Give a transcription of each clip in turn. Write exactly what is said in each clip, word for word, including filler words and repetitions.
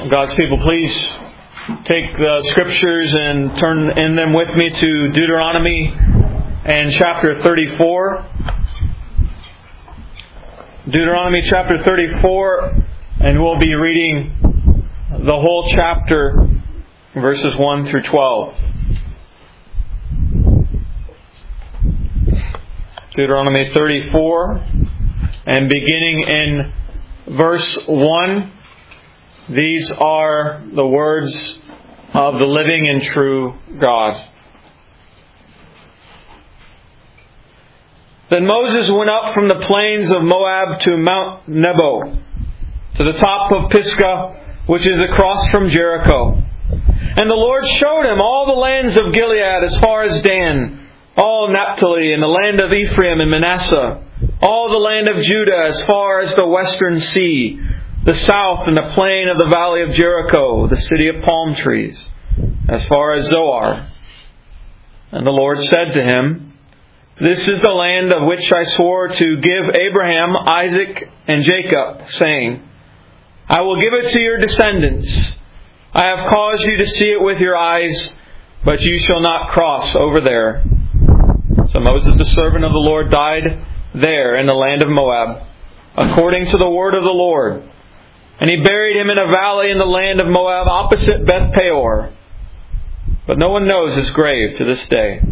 God's people, please take the Scriptures and turn in them with me to Deuteronomy and chapter thirty-four. Deuteronomy chapter thirty-four, and we'll be reading the whole chapter, verses one through twelve. Deuteronomy thirty-four, and beginning in verse one, these are the words of the living and true God. Then Moses went up from the plains of Moab to Mount Nebo, to the top of Pisgah, which is across from Jericho. And the Lord showed him all the lands of Gilead as far as Dan, all Naphtali, and the land of Ephraim and Manasseh, all the land of Judah as far as the western sea, the south and the plain of the valley of Jericho, the city of palm trees, as far as Zoar. And the Lord said to him, This is the land of which I swore to give Abraham, Isaac, and Jacob, saying, I will give it to your descendants. I have caused you to see it with your eyes, but you shall not cross over there. So Moses, the servant of the Lord, died there in the land of Moab, according to the word of the Lord. And he buried him in a valley in the land of Moab opposite Beth Peor. But no one knows his grave to this day.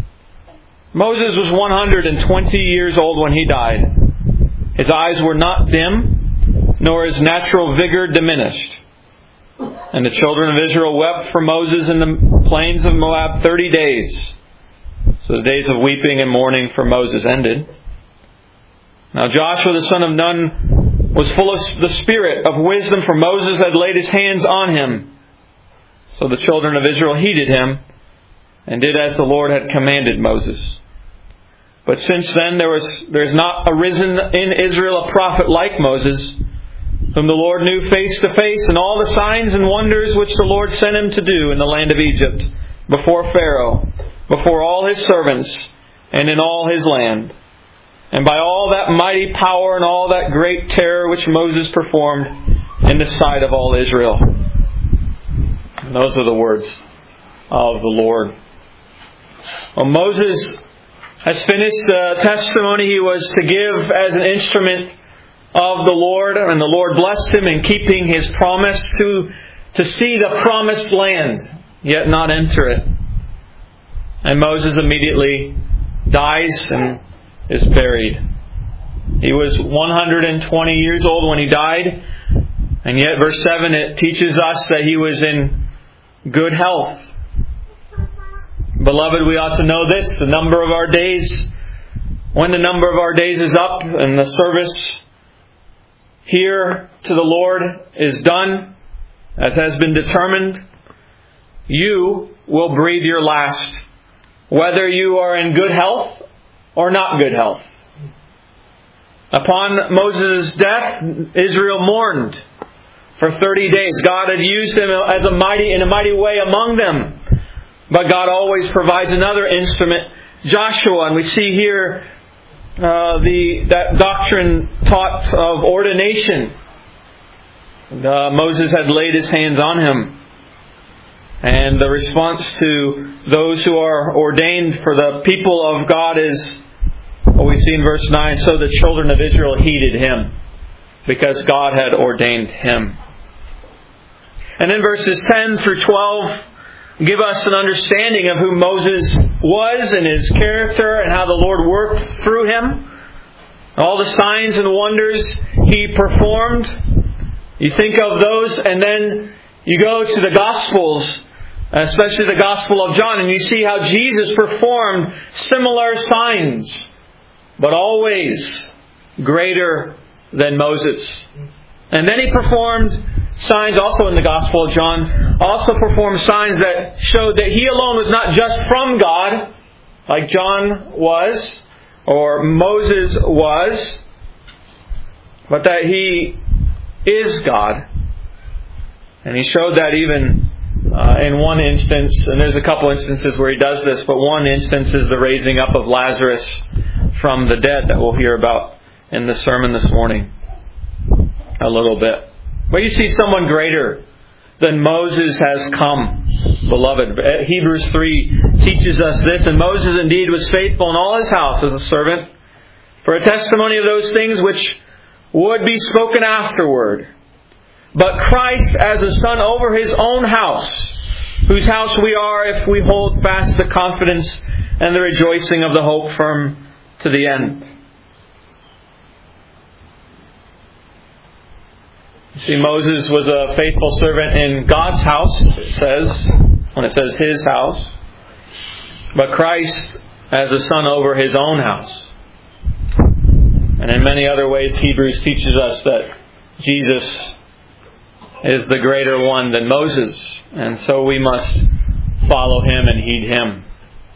Moses was one hundred twenty years old when he died. His eyes were not dim, nor his natural vigor diminished. And the children of Israel wept for Moses in the plains of Moab thirty days. So the days of weeping and mourning for Moses ended. Now Joshua the son of Nun was full of the spirit of wisdom, for Moses had laid his hands on him. So the children of Israel heeded him, and did as the Lord had commanded Moses. But since then there was there is not arisen in Israel a prophet like Moses, whom the Lord knew face to face, and all the signs and wonders which the Lord sent him to do in the land of Egypt, before Pharaoh, before all his servants, and in all his land. And by all that mighty power and all that great terror which Moses performed in the sight of all Israel. And those are the words of the Lord. Well, Moses has finished the testimony he was to give as an instrument of the Lord, and the Lord blessed him in keeping his promise to, to see the promised land, yet not enter it. And Moses immediately dies and is buried. He was one hundred twenty years old when he died, and yet verse seven, it teaches us that he was in good health. Beloved, we ought to know this, the number of our days, when the number of our days is up and the service here to the Lord is done, as has been determined, you will breathe your last, whether you are in good health or not good health. Upon Moses' death, Israel mourned for thirty days. God had used him as a mighty in a mighty way among them. But God always provides another instrument, Joshua. And we see here uh, the that doctrine taught of ordination. Uh, Moses had laid his hands on him. And the response to those who are ordained for the people of God is what we see in verse nine. So the children of Israel heeded him, because God had ordained him. And then verses ten through twelve give us an understanding of who Moses was and his character and how the Lord worked through him. All the signs and wonders he performed. You think of those, and then you go to the Gospels, especially the Gospel of John, and you see how Jesus performed similar signs, but always greater than Moses. And then he performed signs also in the Gospel of John, also performed signs that showed that he alone was not just from God, like John was, or Moses was, but that he is God. And he showed that even uh, in one instance, and there's a couple instances where he does this, but one instance is the raising up of Lazarus from the dead that we'll hear about in the sermon this morning a little bit. But you see someone greater than Moses has come, beloved. Hebrews three teaches us this. And Moses indeed was faithful in all his house as a servant, for a testimony of those things which would be spoken afterward. But Christ as a son over his own house, whose house we are if we hold fast the confidence and the rejoicing of the hope firm to the end. You see, Moses was a faithful servant in God's house, it says, when it says his house. But Christ as a son over his own house. And in many other ways, Hebrews teaches us that Jesus is the greater one than Moses. And so we must follow him and heed him.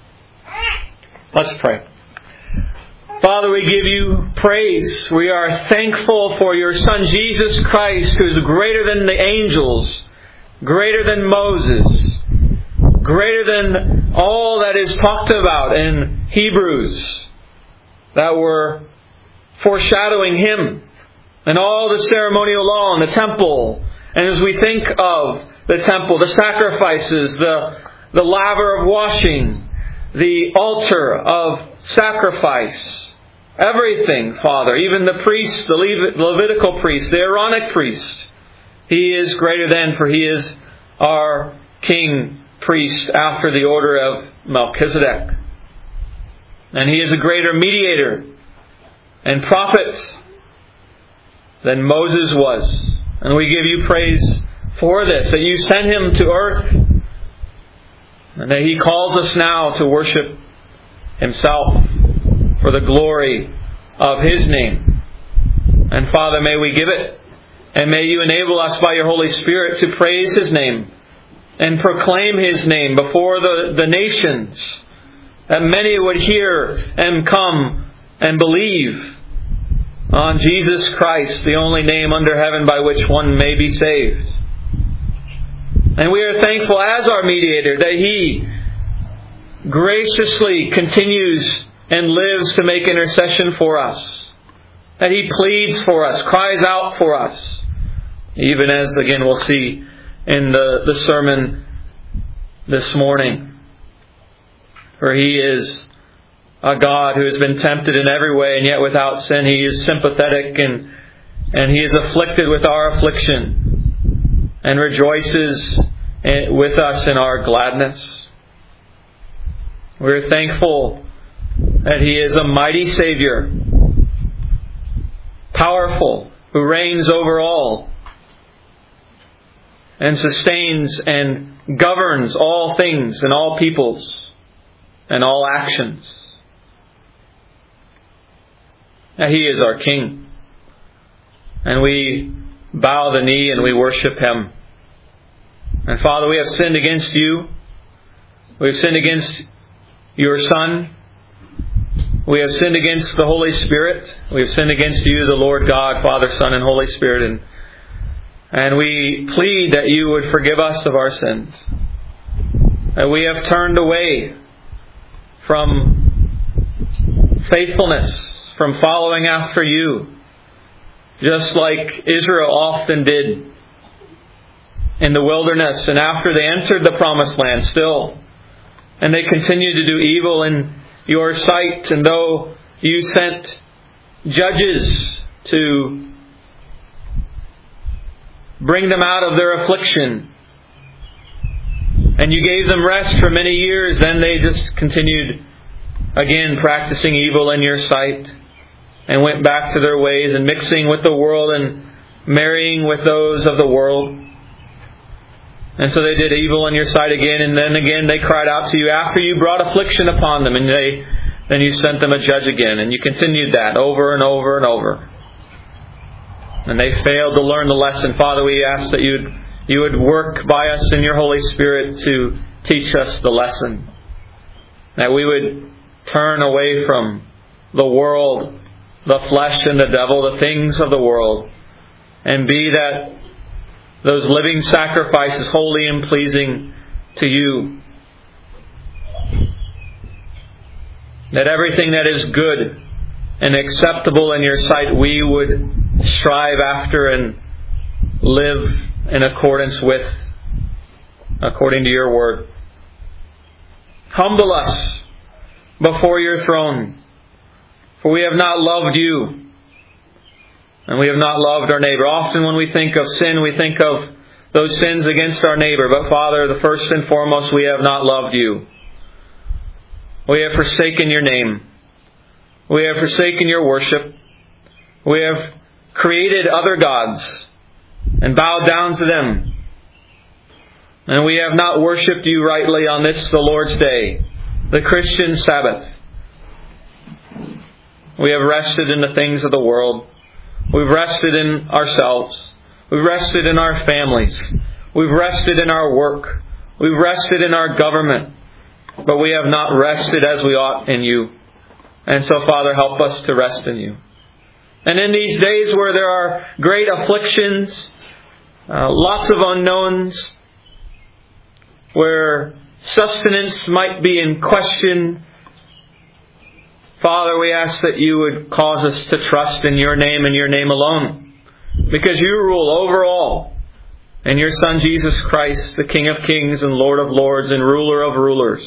Let's pray. Father, we give you praise. We are thankful for your Son, Jesus Christ, who is greater than the angels, greater than Moses, greater than all that is talked about in Hebrews that were foreshadowing him, and all the ceremonial law and the temple. And as we think of the temple, the sacrifices, the, the laver of washing, the altar of sacrifice, everything, Father, even the priest, the Levitical priest, the Aaronic priest, he is greater than, for he is our king priest after the order of Melchizedek. And he is a greater mediator and prophet than Moses was. And we give you praise for this, that you sent him to earth, and that he calls us now to worship himself for the glory of his name. And Father, may we give it, and may you enable us by your Holy Spirit to praise his name and proclaim his name before the, the nations, that many would hear and come and believe on Jesus Christ, the only name under heaven by which one may be saved. And we are thankful as our mediator that he graciously continues and lives to make intercession for us, that he pleads for us, cries out for us, even as, again, we'll see in the, the sermon this morning. For he is a God who has been tempted in every way and yet without sin. He is sympathetic and, and he is afflicted with our affliction and rejoices with us in our gladness. We're thankful that he is a mighty Savior, powerful, who reigns over all and sustains and governs all things and all peoples and all actions. That he is our King. And we bow the knee and we worship him. And Father, we have sinned against you. We have sinned against your Son. We have sinned against the Holy Spirit. We have sinned against you, the Lord God, Father, Son, and Holy Spirit. And, and we plead that you would forgive us of our sins. That we have turned away from faithfulness, from following after you, just like Israel often did in the wilderness and after they entered the promised land still. And they continued to do evil in your sight. And though you sent judges to bring them out of their affliction, and you gave them rest for many years, then they just continued again practicing evil in your sight and went back to their ways and mixing with the world and marrying with those of the world. And so they did evil in your sight again, and then again they cried out to you after you brought affliction upon them, and they then you sent them a judge again, and you continued that over and over and over. And they failed to learn the lesson. Father, we ask that you'd, you would work by us in your Holy Spirit to teach us the lesson. That we would turn away from the world, the flesh and the devil, the things of the world, and be that those living sacrifices holy and pleasing to you. That everything that is good and acceptable in your sight we would strive after and live in accordance with according to your word. Humble us before your throne, for we have not loved you, and we have not loved our neighbor. Often when we think of sin, we think of those sins against our neighbor. But Father, the first and foremost, we have not loved you. We have forsaken your name. We have forsaken your worship. We have created other gods and bowed down to them. And we have not worshipped you rightly on this, the Lord's Day, the Christian Sabbath. We have rested in the things of the world. We've rested in ourselves. We've rested in our families. We've rested in our work. We've rested in our government. But we have not rested as we ought in you. And so, Father, help us to rest in you. And in these days where there are great afflictions, uh, lots of unknowns, where sustenance might be in question, Father, we ask that you would cause us to trust in your name and your name alone, because you rule over all, and your Son Jesus Christ, the King of kings and Lord of lords and ruler of rulers.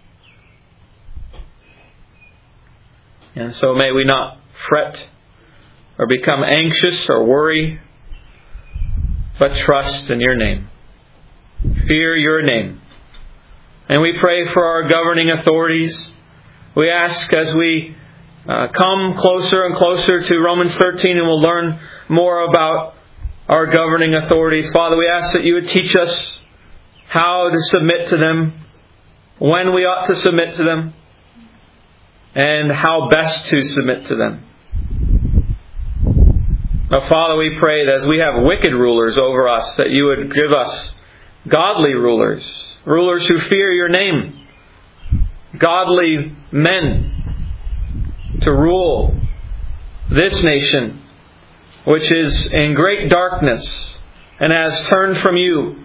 And so may we not fret or become anxious or worry, but trust in your name. Fear your name. And we pray for our governing authorities. We ask as we uh, come closer and closer to Romans thirteen, and we'll learn more about our governing authorities. Father, we ask that you would teach us how to submit to them, when we ought to submit to them, and how best to submit to them. Now, Father, we pray that as we have wicked rulers over us, that you would give us godly rulers, rulers who fear your name, godly men to rule this nation, which is in great darkness and has turned from you.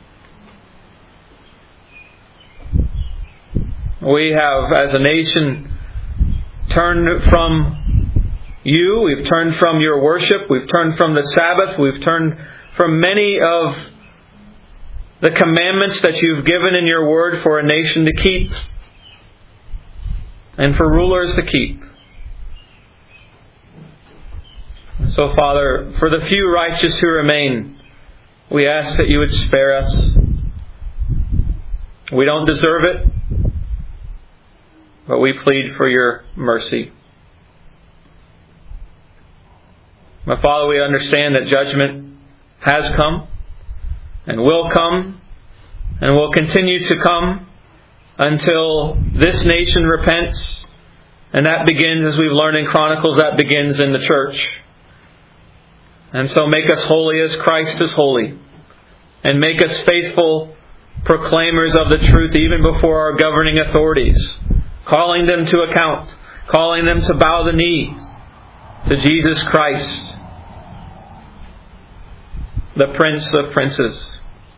We have, as a nation, turned from you. We've turned from your worship. We've turned from the Sabbath. We've turned from many of the commandments that you've given in your word for a nation to keep and for rulers to keep. So, Father, for the few righteous who remain, we ask that you would spare us. We don't deserve it, but we plead for your mercy. My Father, we understand that judgment has come and will come and will continue to come until this nation repents. And that begins, as we've learned in Chronicles, that begins in the church. And so make us holy as Christ is holy. And make us faithful proclaimers of the truth even before our governing authorities, calling them to account, calling them to bow the knee to Jesus Christ, the Prince of Princes.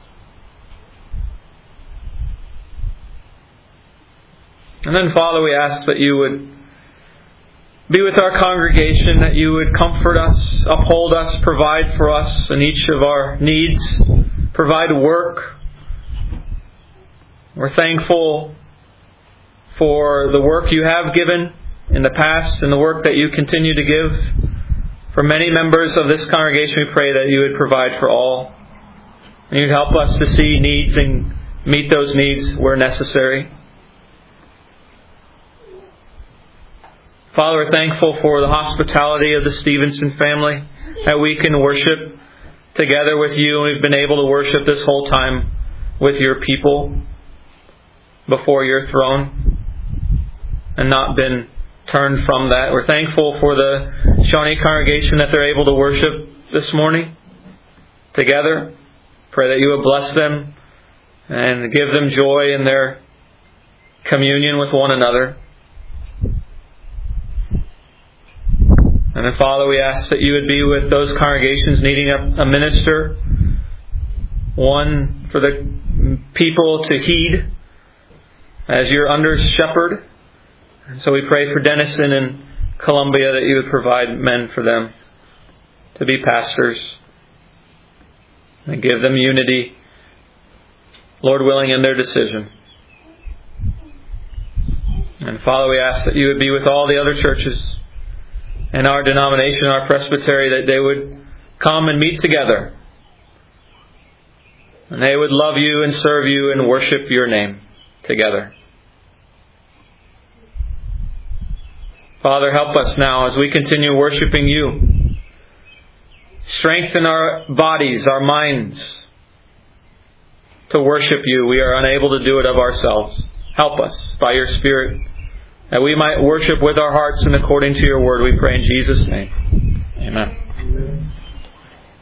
And then, Father, we ask that you would be with our congregation, that you would comfort us, uphold us, provide for us in each of our needs, provide work. We're thankful for the work you have given in the past and the work that you continue to give. For many members of this congregation, we pray that you would provide for all. And you'd help us to see needs and meet those needs where necessary. Father, we're thankful for the hospitality of the Stevenson family, that we can worship together with you. And we've been able to worship this whole time with your people before your throne and not been turned from that. We're thankful for the Shawnee congregation that they're able to worship this morning together. Pray that you would bless them and give them joy in their communion with one another. And then, Father, we ask that you would be with those congregations needing a, a minister, one for the people to heed as your under shepherd. And so we pray for Denison and Columbia that you would provide men for them to be pastors and give them unity, Lord willing, in their decision. And Father, we ask that you would be with all the other churches in our denomination, our presbytery, that they would come and meet together. And they would love you and serve you and worship your name together. Father, help us now as we continue worshiping you. Strengthen our bodies, our minds to worship you. We are unable to do it of ourselves. Help us by your Spirit that we might worship with our hearts and according to your word. We pray in Jesus' name. Amen.